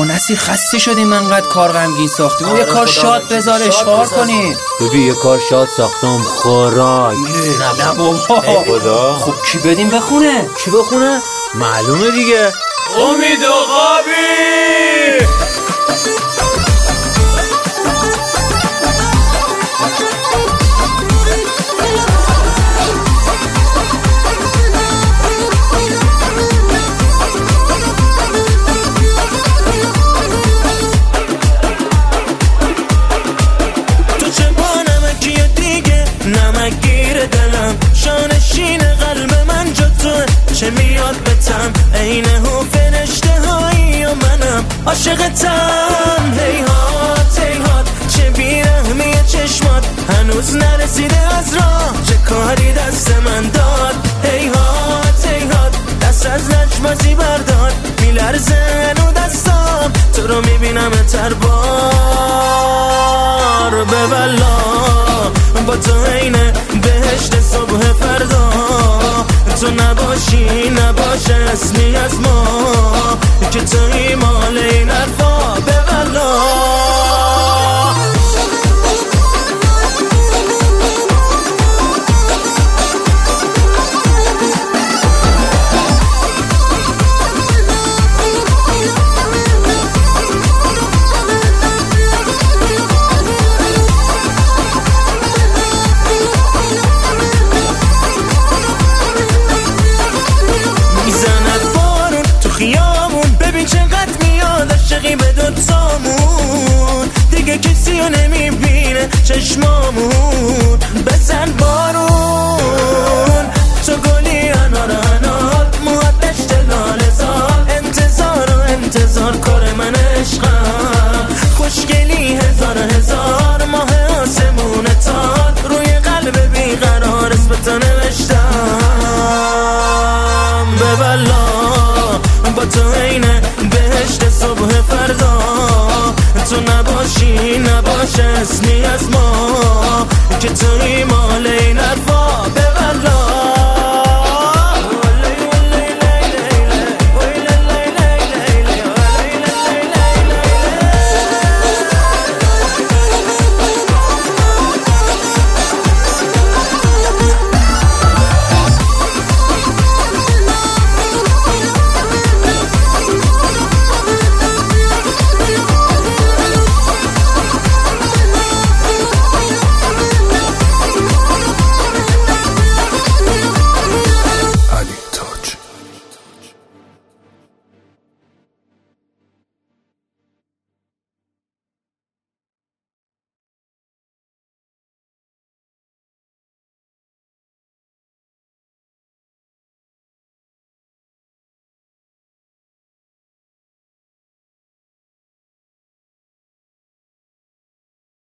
بابا نصیر خسته شدیم من قد کار غمگین ساختیم. یه کار شاد بذار اشغال کنیم. ببین یه کار شاد ساختم خوراک. نه بابا خدا. خب کی بدیم بخونه؟ کی بخونه؟ معلومه دیگه، امید عقابی. نمگیر دلم شانشین قلب من جا توه، چه میاد بتم اینه و فرشته هایی و منم عاشقتم. هیهات هیهات چه بیرحمی چشمات، هنوز نرسیده از راه چه کاری دست من داد. هیهات هیهات دست از لجبازی بردار، میلرزه هنو دستام تو رو میبینم تر بار. ببلا با تو اینه بهشت صبح فردا، تو نباشی نباشه اسمی از ما که توی مال این حرفا. ببلا ببین چقدر میاد عاشقی به دوتامون، دیگه کسی رو نمیبینه چشمامون. بزن بارون تو گلی انار انار، موهات دشت لاله زار، انتظار و انتظار کار من عشقم. خوشگلی هزار هزار ماه آسمون تار، روی قلب بیقرار اسمتو نوشتم. ببلا با تو اینه بهشت صبح فردا، تو نباشی نباشه اسمی از ما که توی مال این حرفا.